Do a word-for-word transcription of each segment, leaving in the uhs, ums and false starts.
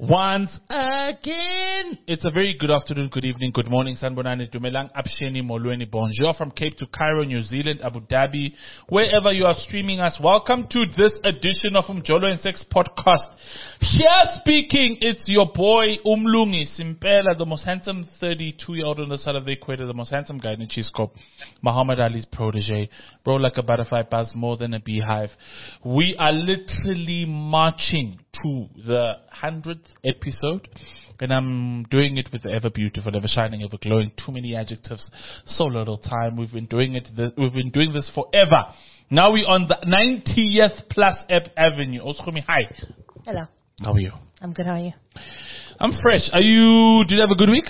Once again, it's a very good afternoon, good evening, good morning, Sanbonani, Dumelang, Absheni, Molweni, Bonjour from Cape to Cairo, New Zealand, Abu Dhabi, wherever you are streaming us. Welcome to this edition of Umjolo and Sex Podcast. Here speaking, it's your boy Umlungi Simpela, the most handsome thirty-two-year-old on the side of the equator, the most handsome guy in Chisco, Muhammad Ali's protege, bro like a butterfly, buzz more than a beehive. We are literally marching to the hundredth episode, and I'm doing it with the ever beautiful, ever shining, ever glowing. Too many adjectives, so little time. We've been doing it. This, we've been doing this forever. Now we're on the ninetieth plus Ep Avenue. Oskumi, hi. Hello. How are you? I'm good. How are you? I'm fresh. Are you? Did you have a good week?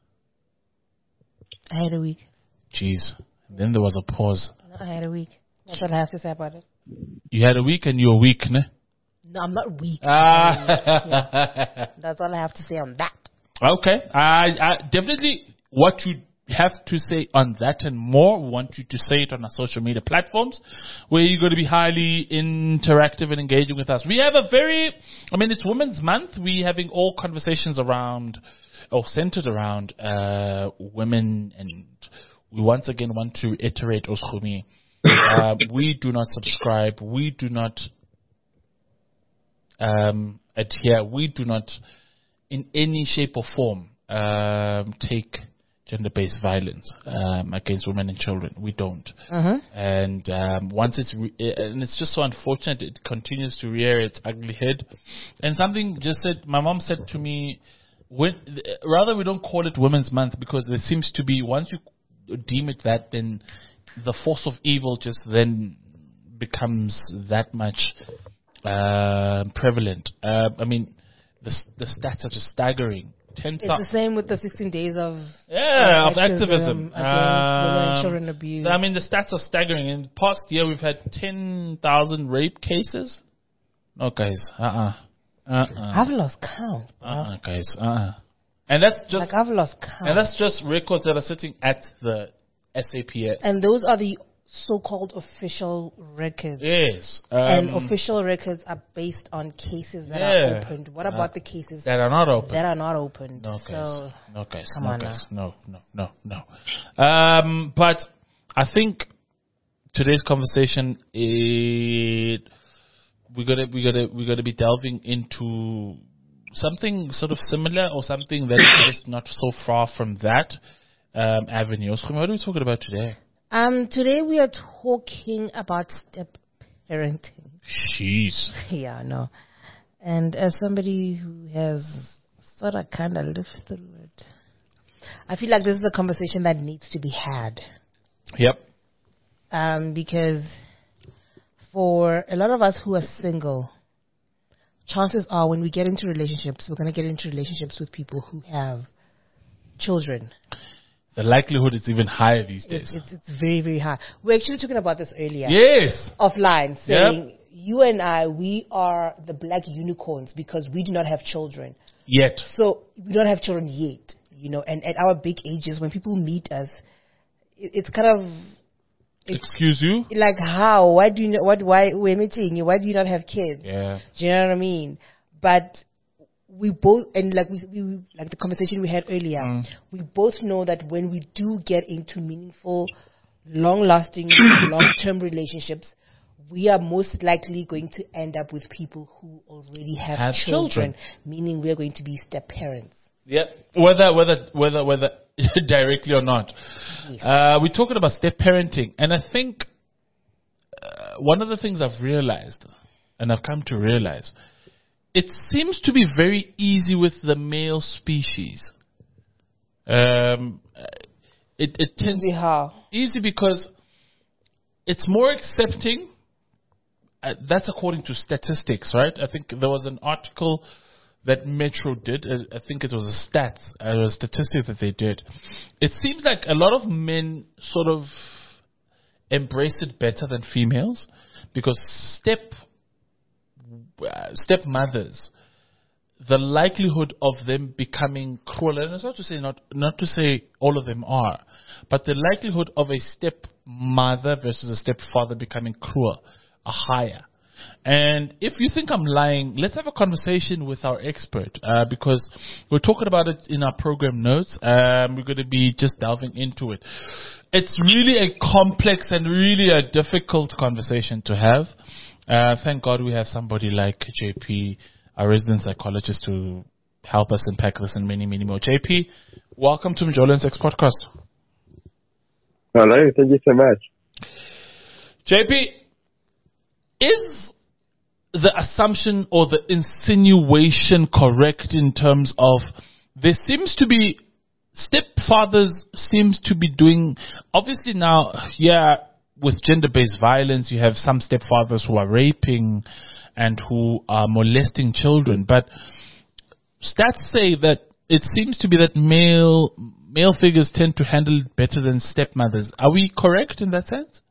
I had a week. Jeez. Then there was a pause. No, I had a week. That's what I have to say about it. You had a week and you're weak, ne? No, I'm not weak. Ah. Yeah. That's all I have to say on that. Okay. I, I definitely what you have to say on that and more. We want you to say it on our social media platforms where you're going to be highly interactive and engaging with us. We have a very, I mean, it's Women's Month. We're having all conversations around or centered around uh, women, and we once again want to iterate, Oskumi, uh, we do not subscribe. We do not Um, adhere. We do not, in any shape or form, um, take gender-based violence um, against women and children. We don't. Uh-huh. And um, once it's re- and it's just so unfortunate. It continues to rear its ugly head. And something just said. My mom said to me, when, rather we don't call it Women's Month, because there seems to be, once you deem it that, then the force of evil just then becomes that much Uh, prevalent. Uh, I mean, the the stats are just staggering. Ten It's the same with the sixteen days of yeah uh, of activism, activism against um, women and children abuse. I mean, the stats are staggering. In the past year, we've had ten thousand rape cases. No, guys, uh, uh-uh. uh, uh, I've lost count. uh, uh, guys, uh, uh and that's just like I've lost count. and that's just records that are sitting at the S A P S. And those are the so-called official records. Yes, um, and official records are based on cases that yeah. are opened. What about uh, the cases that are not open? that are not opened? No, guys. So, no, guys. come no, on guys. No, no, no, no. Um, but I think today's conversation, it we gotta, we gotta, we gotta be delving into something sort of similar, or something that is just not so far from that um, avenue. So what are we talking about today? Um, today we are talking about step parenting. Jeez. Yeah, no. And as somebody who has sort of kind of lived through it, I feel like this is a conversation that needs to be had. Yep. Um, because for a lot of us who are single, chances are when we get into relationships, we're going to get into relationships with people who have children. The likelihood is even higher these days. It's, it's, it's very, very high. We're actually talking about this earlier. Yes. Offline, saying, Yep. you and I, we are the black unicorns because we do not have children. Yet. So we don't have children yet, you know, and at our big ages, when people meet us, it, it's kind of... It's Excuse you? like, how? Why do you not, what, why, we're meeting you, why do you not have kids? Yeah. Do you know what I mean? But... we both, and like we, we, like the conversation we had earlier, mm. we both know that when we do get into meaningful, long-lasting, long-term relationships, we are most likely going to end up with people who already have, have children, children, meaning we are going to be step parents. Yep. Whether whether whether whether directly or not, Yes. uh, we're talking about step parenting, and I think uh, one of the things I've realized, and I've come to realize. It seems to be very easy with the male species. Um, it it tends Easy how? Easy because it's more accepting. Uh, that's according to statistics, right? I think there was an article that Metro did. Uh, I think it was a stat, uh, a statistic that they did. It seems like a lot of men sort of embrace it better than females, because step Uh, stepmothers, the likelihood of them becoming cruel, and it's not to say not not to say all of them are, but the likelihood of a stepmother versus a stepfather becoming cruel are higher. And if you think I'm lying, let's have a conversation with our expert, uh, because we're talking about it in our program notes. Um, we're going to be just delving into it. It's really a complex and really a difficult conversation to have. Uh, thank God we have somebody like J P, our resident psychologist, to help us unpack this and many, many more. J P, welcome to Mjolo and Sex Podcast. Hello, thank you so much. J P, is the assumption or the insinuation correct in terms of there seems to be stepfathers seems to be doing, obviously now, yeah, with gender-based violence, you have some stepfathers who are raping and who are molesting children, but stats say that it seems to be that male male figures tend to handle it better than stepmothers. Are we correct in that sense?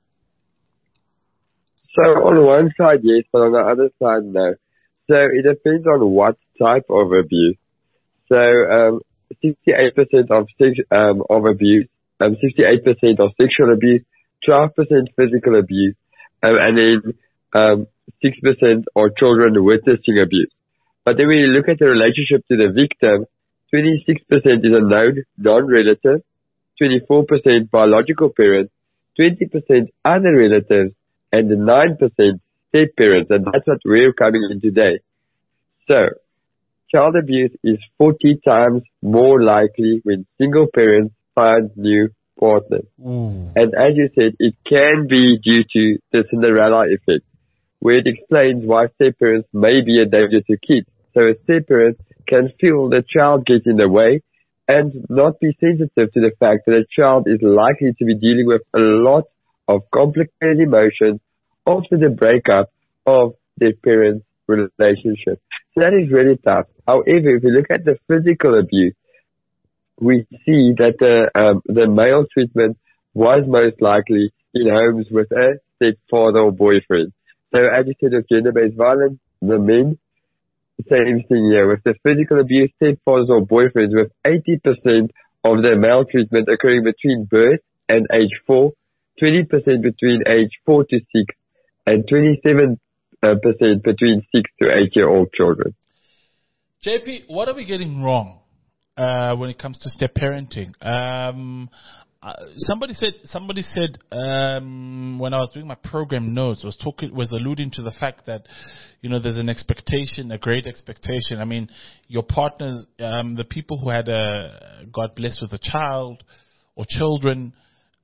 So on one side, yes, but on the other side, no. So it depends on what type of abuse. So um, sixty-eight percent of sex, um, of abuse, um, sixty-eight percent of sexual abuse, twelve percent physical abuse, um, and then um, six percent are children witnessing abuse. But then when you look at the relationship to the victim, twenty-six percent is a known non-relative, twenty-four percent biological parent, twenty percent other relatives, and nine percent step parents, and that's what we're coming in today. So, child abuse is forty times more likely when single parents find new partners. Mm. And as you said, it can be due to the Cinderella effect, where it explains why step parents may be a danger to kids. So a step parent can feel the child get in the way and not be sensitive to the fact that a child is likely to be dealing with a lot of complicated emotions after the breakup of their parents' relationship. So that is really tough. However, if you look at the physical abuse, we see that the um, the male treatment was most likely in homes with a stepfather or boyfriend. So as you said, with gender-based violence, the men, same thing here. With the physical abuse, stepfathers or boyfriends, with eighty percent of the male treatment occurring between birth and age four, twenty percent between age four to six, and twenty-seven percent between six to eight year old children. J P, what are we getting wrong uh, when it comes to step parenting? Um, uh, somebody said, somebody said um, when I was doing my program notes, was talking, was alluding to the fact that, you know, there's an expectation, a great expectation. I mean, your partners, um, the people who had a God bless with a child or children.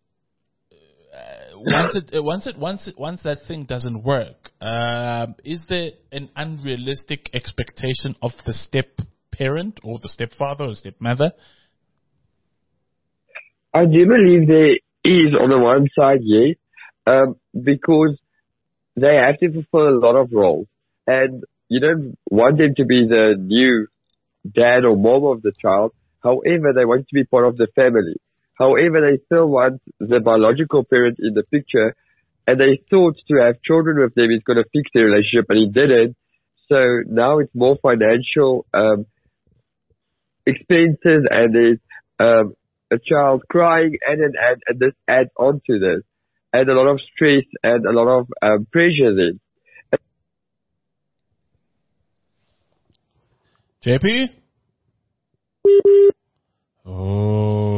Once it, once it, once it, once that thing doesn't work, um, is there an unrealistic expectation of the step parent or the stepfather or stepmother? I do believe there is, on the one side, yes, um, because they have to fulfill a lot of roles, and you don't want them to be the new dad or mom of the child. However, they want to be part of the family. However, they still want the biological parent in the picture, and they thought to have children with them is going to fix their relationship, and it didn't. So now it's more financial um, expenses, and there's um, a child crying, and an ad, and this adds on to this, and a lot of stress and a lot of um, pressure then. J P? Oh.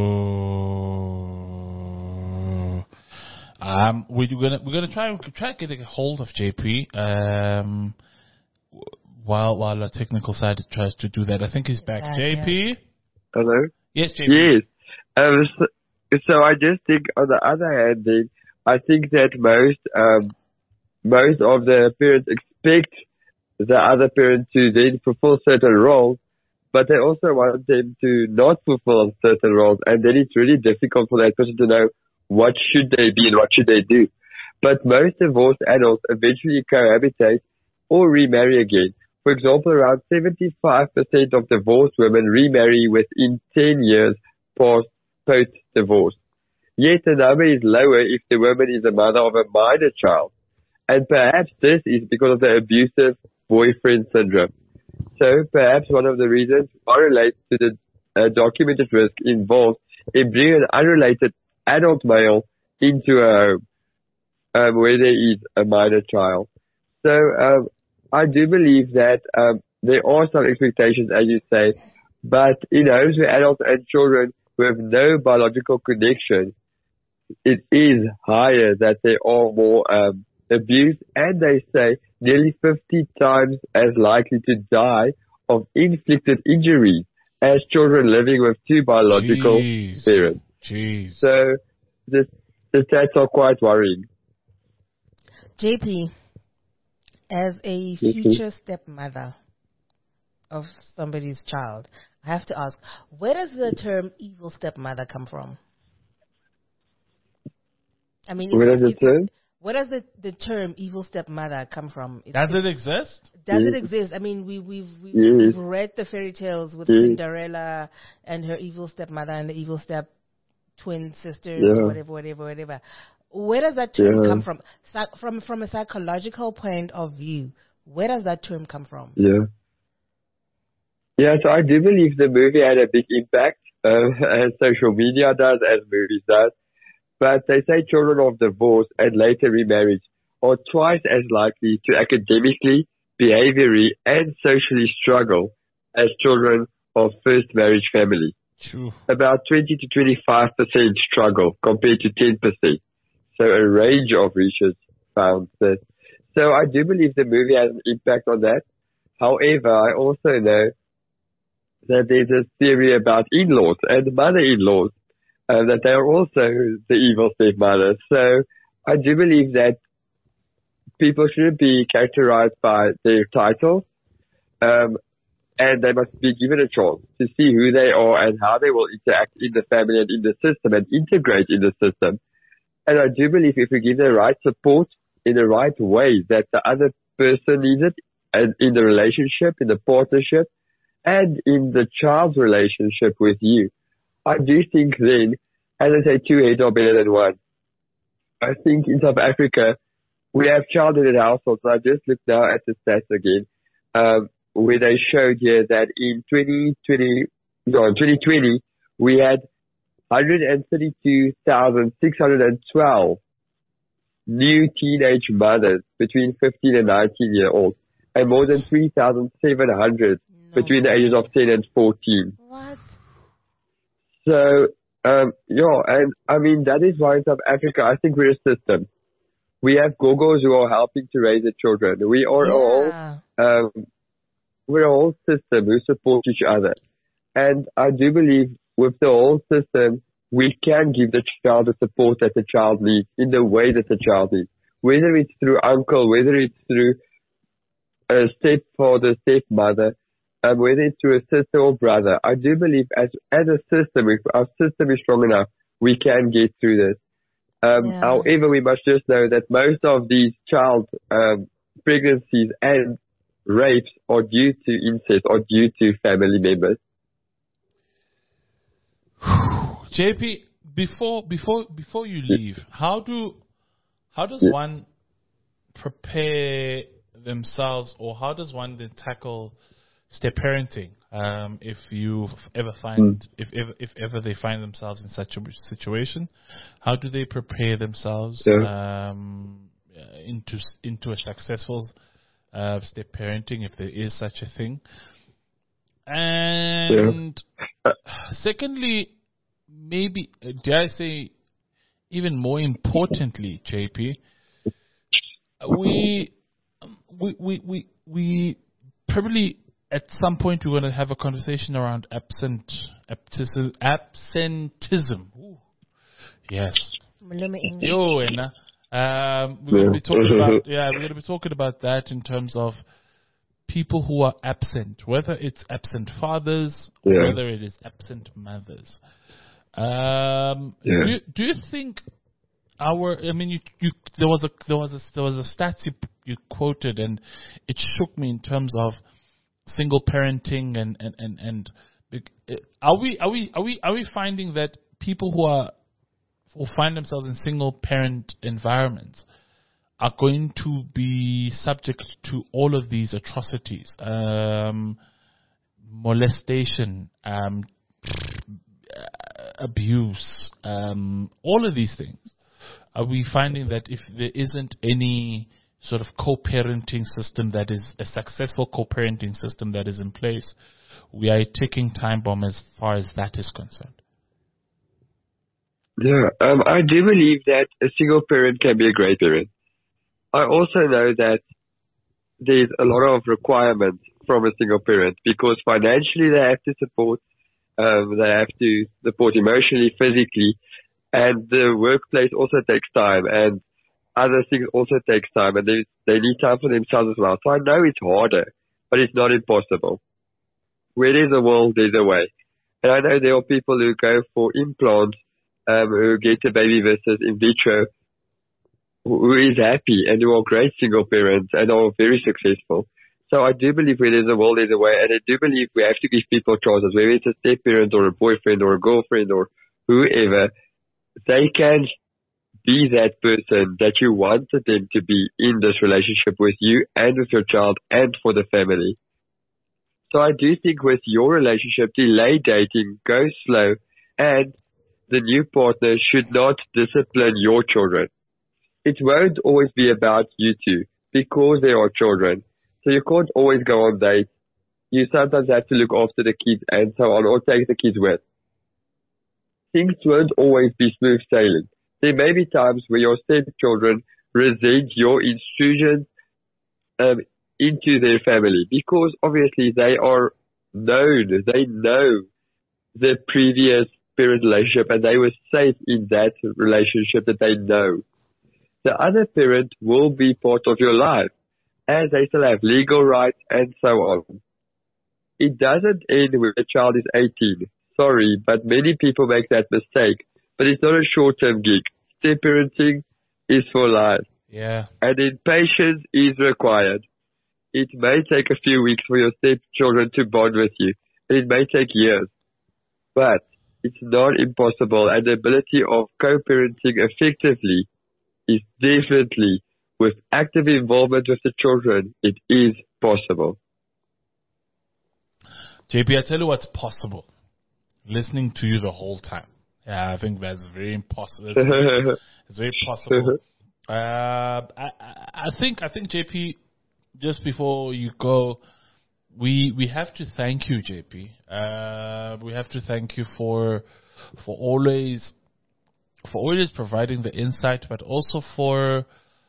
Um, we're gonna we're gonna try try to get a hold of J P. Um, while while our technical side tries to do that, I think he's back. Uh, J P. Yeah. Hello. Yes, J P. Yes. Um, so, so I just think, on the other hand, then I think that most um most of the parents expect the other parent to then fulfill certain roles, but they also want them to not fulfill certain roles, and then it's really difficult for that person to know what should they be and what should they do. But most divorced adults eventually cohabitate or remarry again. For example, around seventy-five percent of divorced women remarry within ten years post post-divorce. Yet the number is lower if the woman is a mother of a minor child. And perhaps this is because of the abusive boyfriend syndrome. So perhaps one of the reasons correlates to the uh, documented risk involved in bringing an unrelated adult male into a home um, where there is a minor child. So um, I do believe that um, there are some expectations, as you say, but in homes where adults and children who have no biological connection, it is higher that there are more um, abuse, and they say nearly fifty times as likely to die of inflicted injuries as children living with two biological Jeez. parents. Jeez. So the, the stats are quite worrying. J P, as a future stepmother of somebody's child, I have to ask, where does the term evil stepmother come from? I mean, Where if, does it if, turn? where does the, the term evil stepmother come from? It's, Does it exist? Does it Yes. exist? I mean, we, we've we've, Yes. we've read the fairy tales with Yes. Cinderella and her evil stepmother and the evil step twin sisters, Yeah. whatever, whatever, whatever. Where does that term Yeah. come from? Psy- from from a psychological point of view, where does that term come from? Yeah. Yeah, so I do believe the movie had a big impact, uh, as social media does, as movies does. But they say children of divorce and later remarriage are twice as likely to academically, behaviorally, and socially struggle as children of first marriage family. True. About twenty to twenty-five percent struggle compared to ten percent. So a range of research found this. So I do believe the movie has an impact on that. However, I also know that there's a theory about in-laws and mother-in-laws, uh, that they are also the evil stepmother. So I do believe that people shouldn't be characterized by their title, um, and they must be given a chance to see who they are and how they will interact in the family and in the system and integrate in the system. And I do believe if we give the right support in the right way that the other person needs it, and in the relationship, in the partnership, and in the child's relationship with you, I do think then, as I say, two heads are better than one. I think in South Africa, we have child-headed households. I just looked now at the stats again, um, where they showed here that in twenty twenty, no, in twenty twenty, we had one hundred thirty-two thousand six hundred twelve new teenage mothers between fifteen and nineteen year olds, and more than three thousand seven hundred No. between the ages of ten and fourteen. What? So, um, yeah, and I mean, that is why in South Africa, I think we're a system. We have gogos who are helping to raise the children. We are Yeah. all, um, we're a whole system who support each other. And I do believe with the whole system, we can give the child the support that the child needs in the way that the child needs. Whether it's through uncle, whether it's through a stepfather, stepmother, um, whether it's through a sister or brother. I do believe as, as a system, if our system is strong enough, we can get through this. Um, Yeah. However, we must just know that most of these child um, pregnancies and rapes are due to incest or due to family members. J P, before before before you leave, how do how does Yeah. one prepare themselves, or how does one then tackle step parenting? Um, if you ever find if ever if ever they find themselves in such a situation, how do they prepare themselves Yeah. um, uh, into into a successful uh, step parenting, if there is such a thing? And Uh, secondly, maybe, uh, dare I say, even more importantly, J P, we, we, we, we, we probably at some point we're going to have a conversation around absent, absentism. absentism. Ooh. Yes. Maluma English. Yo, and, um, we're going to be talking about, yeah, we're going to be talking about that in terms of people who are absent, whether it's absent fathers or Yeah. whether it is absent mothers. Um, Yeah. do you, do you think our? I mean, you, you there was a there was a there was a stat you, you quoted, and it shook me in terms of single parenting and and and and bec- uh, are we are we are we are we finding that people who are who find themselves in single parent environments are going to be subject to all of these atrocities, um, molestation, um, abuse, um, all of these things? Are we finding that if there isn't any sort of co-parenting system that is a successful co-parenting system that is in place, we are a ticking time bomb as far as that is concerned. Yeah, um, I do believe that a single parent can be a great parent. I also know that there's a lot of requirements from a single parent because financially they have to support, um, they have to support emotionally, physically, and the workplace also takes time, and other things also takes time, and they they need time for themselves as well. So I know it's harder, but it's not impossible. Where there's a will, there's a way. And I know there are people who go for implants, um, who get a baby versus in vitro, who is happy and who are great single parents and are very successful. So I do believe where there's a will, there's a way, and I do believe we have to give people choices, whether it's a step parent or a boyfriend or a girlfriend or whoever, they can be that person that you wanted them to be in this relationship with you and with your child and for the family. So I do think with your relationship, delay dating, go slow, and the new partner should not discipline your children. It won't always be about you two because they are children. So you can't always go on dates. You sometimes have to look after the kids and so on, or take the kids with. Things won't always be smooth sailing. There may be times where your stepchildren resent your intrusions um, into their family because obviously they are known, they know the previous parent relationship and they were safe in that relationship that they know. The other parent will be part of your life and they still have legal rights and so on. It doesn't end when a child is eighteen. Sorry, but many people make that mistake. But it's not a short-term gig. Step parenting is for life. Yeah. And then patience is required. It may take a few weeks for your stepchildren to bond with you. And it may take years. But it's not impossible. And the ability of co-parenting effectively is definitely, with active involvement with the children, it is possible. J P, I tell you what's possible. Listening to you the whole time. Yeah, I think that's very impossible. It's very, it's very possible. Uh, I, I think, I think J P, just before you go, we we have to thank you, J P. Uh, we have to thank you for for always for always providing the insight, but also for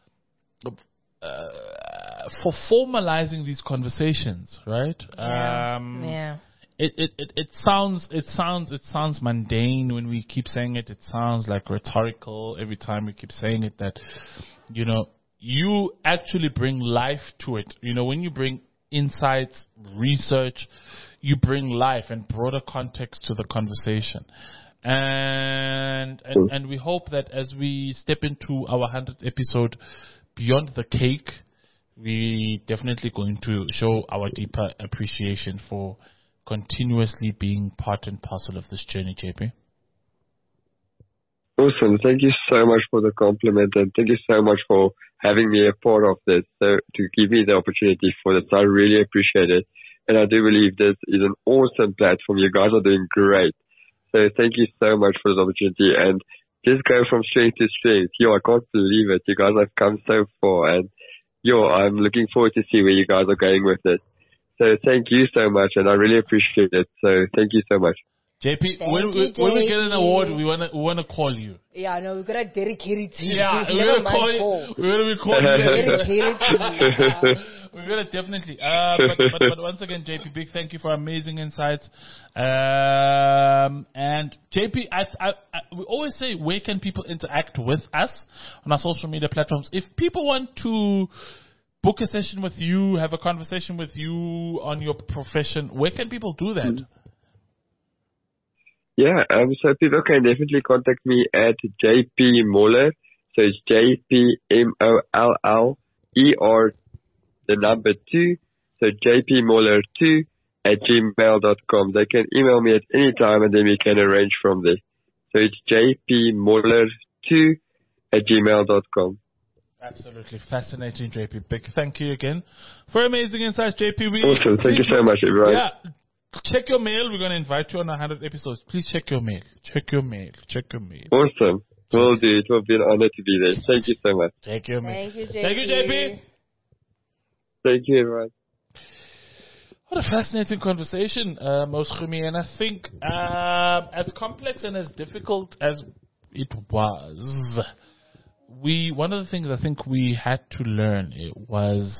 uh, for formalizing these conversations, right? Yeah. Um, yeah. It, it, it, it sounds it sounds it sounds mundane when we keep saying it. It sounds like rhetorical every time we keep saying it, that, you know, you actually bring life to it. You know, when you bring insights, research, you bring life and broader context to the conversation. And and, and we hope that as we step into our hundredth episode, beyond the cake, we definitely going to show our deeper appreciation for continuously being part and parcel of this journey, J P. Awesome. Thank you so much for the compliment, and thank you so much for having me a part of this, so to give me the opportunity for this. I really appreciate it. And I do believe this is an awesome platform. You guys are doing great. So thank you so much for this opportunity, and just go from strength to strength. Yo, I can't believe it. You guys have come so far, and yo, I'm looking forward to see where you guys are going with it. So thank you so much, and I really appreciate it. So thank you so much. J P, Thank when, you, we, when we J P. get an award, we wanna we wanna call you. Yeah, no, we're gonna dedicate it to you. Yeah, we're Never gonna call mind you. call. We're gonna be calling you. Dedicate it to you. Yeah. We're gonna definitely. Uh, but, but but once again, J P, big thank you for amazing insights. Um, and J P, I, I, I we always say, where can people interact with us on our social media platforms? If people want to book a session with you, have a conversation with you on your profession, where can people do that? Yeah, um, so people can definitely contact me at J P Moller. So it's J P M O L L E R, the number two. So J P Moller two at gmail dot com. They can email me at any time and then we can arrange from there. So it's J P Moller two at gmail dot com. Absolutely fascinating, J P. Big thank you again for amazing insights, J P. We, awesome. Thank you so much, everyone. Yeah. Check your mail. We're going to invite you on one hundred episodes. Please check your mail. Check your mail. Check your mail. Awesome. Will do. It will be an honor to be there. Thank you so much. Thank you, man. Thank you, J P. Thank you, J P. Thank you, everyone. What a fascinating conversation, uh, Moschumi. And I think um, as complex and as difficult as it was, we one of the things I think we had to learn it was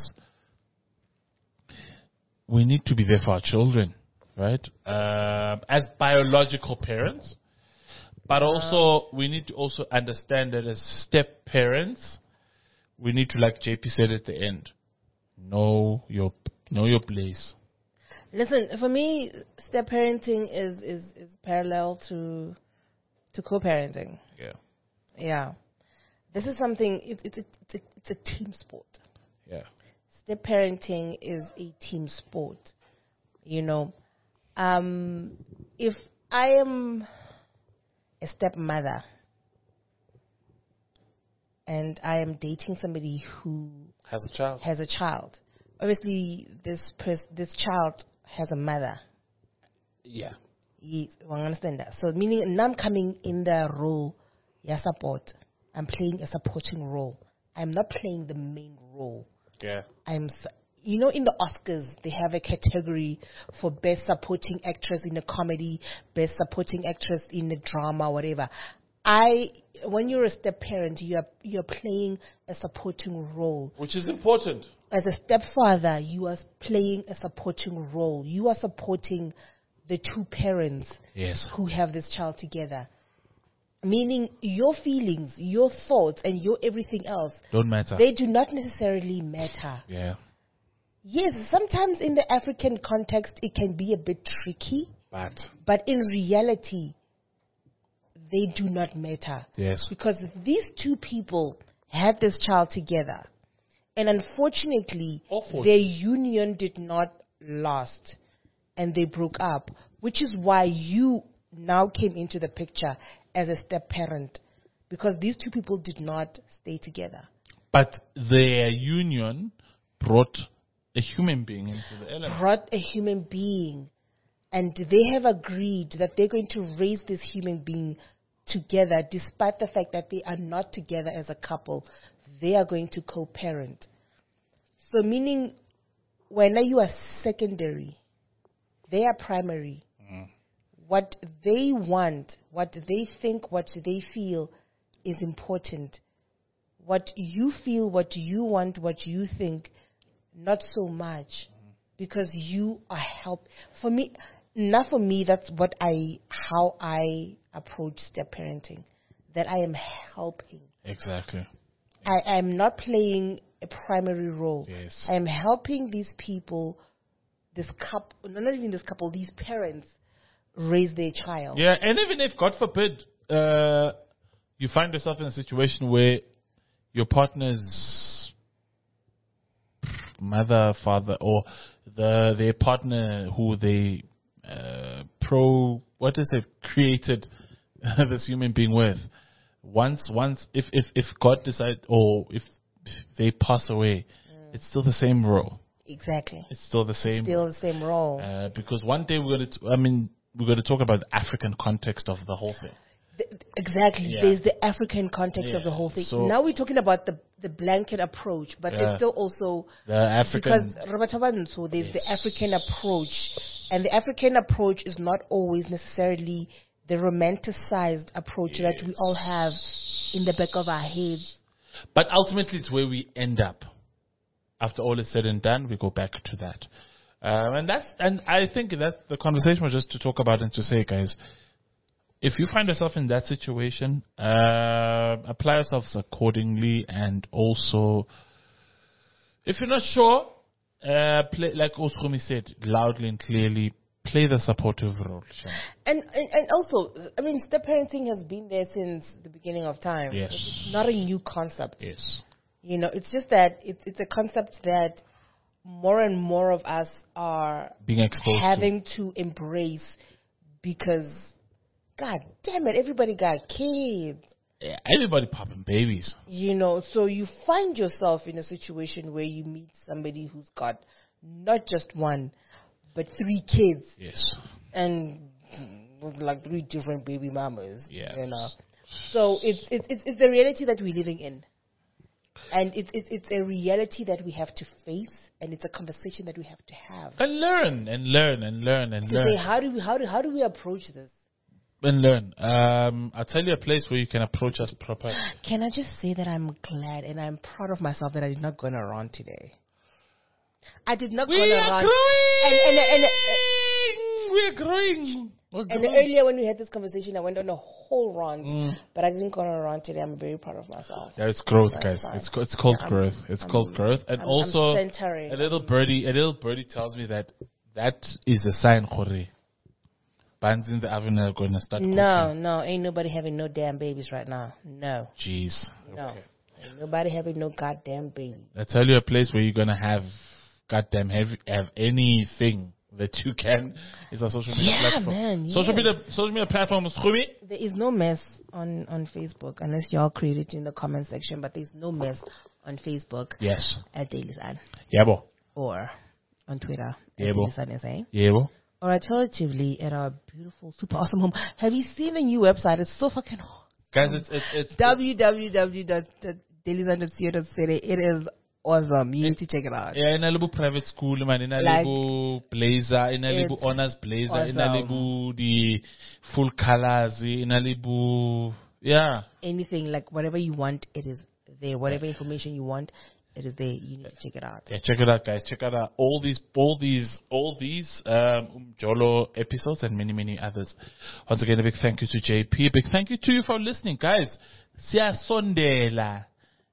we need to be there for our children, right? Uh, as biological parents, but also we need to also understand that as step parents, we need to, like J P said at the end, know your know your place. Listen, for me, step parenting is, is, is parallel to to co-parenting. Yeah, Yeah, this is something. It, it, it, it's a, it's a team sport. yeah. Step parenting is a team sport. You know, um, if I am a stepmother and I am dating somebody who Has a child. has a child, obviously this pers- this child has a mother. Yeah. You understand that? So meaning now I'm coming in the role, yeah, support. I'm playing a supporting role. I'm not playing the main role. Yeah. I'm, s- you know, in the Oscars they have a category for best supporting actress in a comedy, best supporting actress in a drama, whatever. I, when you're a step parent, you're you're playing a supporting role. Which is important. As a stepfather, you are playing a supporting role. You are supporting the two parents Yes. who have this child together. Meaning your feelings, your thoughts, and your everything else, Don't matter. they do not necessarily matter. yeah. Yes, sometimes in the African context, it can be a bit tricky, But but in reality, they do not matter. yes. Because these two people had this child together. And unfortunately, Awful. their union did not last. And they broke up. Which is why you now came into the picture as a step-parent. Because these two people did not stay together. But their union brought a human being into the element. Brought a human being. And they have agreed that they're going to raise this human being together, despite the fact that they are not together as a couple. They are going to co-parent. So meaning, when you are secondary, they are primary. Mm. What they want, what they think, what they feel is important. What you feel, what you want, what you think, not so much. Because you are help. For me, not for me, that's what I, how I approach step parenting. That I am helping. Exactly. I am not playing a primary role. Yes. I am helping these people, this couple, not even this couple, these parents raise their child. Yeah, and even if, God forbid, uh, you find yourself in a situation where your partner's mother, father, or the their partner who they uh, pro, what is it, created this human being with, once, once, if, if, if God decide, or if they pass away, mm. it's still the same role. Exactly. It's still the same. Still the same role. Uh, because one day we're going to, I mean, we're going to talk about the African context of the whole thing. The, exactly. Yeah. There's the African context Yeah. of the whole thing. So, now we're talking about the the blanket approach, but Yeah. there's still also the African. because Robert so there's Yes. the African approach, and the African approach is not always necessarily the romanticized approach Yes. that we all have in the back of our heads. But ultimately, it's where we end up. After all is said and done, we go back to that. Um, and that's, and I think that the conversation was just to talk about and to say, guys, if you find yourself in that situation, uh, apply yourselves accordingly, and also, if you're not sure, uh, play, like Oskumi said, loudly and clearly, play the supportive role. Shan. And, and and also, I mean, step parenting has been there since the beginning of time. Yes. It's not a new concept. Yes. You know, it's just that it's it's a concept that more and more of us are Being exposed having to. to embrace, because, God damn it, everybody got kids. Yeah, everybody popping babies. You know, so you find yourself in a situation where you meet somebody who's got not just one, but three kids, Yes. and like three different baby mamas. Yeah. You know, So it's it's it's, it's the reality that we're living in, and it's it's it's a reality that we have to face, and it's a conversation that we have to have and learn and learn and learn and to learn. say how do we how do how do we approach this? And learn. Um, I'll tell you a place where you can approach us properly. Can I just say that I'm glad and I'm proud of myself that I did not go on a rant today. I did not We go on a are rant. growing. And, and, and, uh, We're growing. We're and growing. earlier when we had this conversation, I went on a whole rant, Mm. but I didn't go on a rant today. I'm very proud of myself. Yeah, it's growth, That's guys. fine. It's co- it's called Yeah, I'm- growth. It's I'm- called growth, and I'm- also I'm centering. a little birdie. A little birdie tells me that that is a sign, Khore. Bands in the avenue are going to start. No, cooking. no, ain't nobody having no damn babies right now. No, Jeez. no, Okay. ain't nobody having no goddamn baby. I tell you a place where you're gonna have, goddamn, have have anything that you can. Is a social media Yeah, platform. man, Social yes. media, social media platforms. Khumi. There is no mess on, on Facebook unless y'all create it in the comment section, but there's no mess on Facebook Yes. at Daily Sun Yebo. or on Twitter at Yebo. Daily Sun S A. Yebo. Or alternatively at our beautiful, super awesome home. Have you seen the new website? It's so fucking Guys, it's it's it's w w w dot daily sun dot co dot z a. It is awesome. You need to check it out. yeah, in a little private school, man, in a Like, little blazer, in a little it's honors blazer, in a awesome. little the full colors, in a little yeah. Anything, like whatever you want, it is there. Whatever information you want, it is there. You need to check it out. Yeah, check it out, guys. Check out uh, all these, all these, all these um, Jolo episodes and many, many others. Once again, a big thank you to J P. A big thank you to you for listening, guys. Siyasondela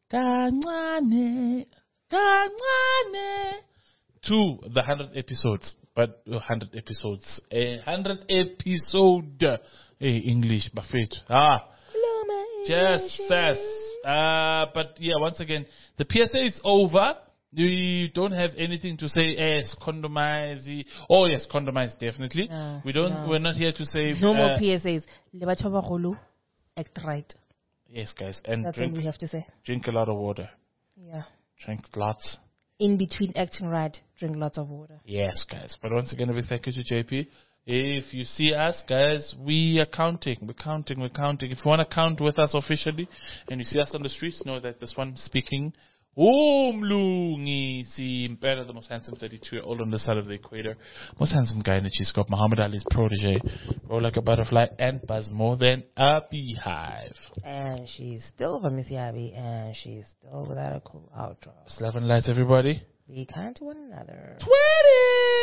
kancane, kancane to the hundred episodes, but uh, hundred episodes, a hundred episode. Hey, English, buffet. Ah. Just says. Uh, but yeah, once again, the P S A is over. We don't have anything to say. Yes, condomize. Oh yes, condomize definitely. No, we don't. no. We're not here to say. No uh, more P S As. Le batho ba bagolo, act right. Yes, guys, and That's drink what we have to say. drink a lot of water. Yeah. Drink lots. In between acting right, drink lots of water. Yes, guys. But once again, a big thank you to J P. If you see us, guys, we are counting. We're counting. We're counting. If you want to count with us officially and you see us on the streets, know that this one speaking, Umlungi, si Mpela, the most handsome thirty-two-year-old on the side of the equator. Most handsome guy in the cheese scope. Muhammad Ali's protege. Roll like a butterfly and buzz more than a beehive. And she's still from Missy Abby, and she's still without a cool outro. Love and light, everybody. Be kind to one another. twenty!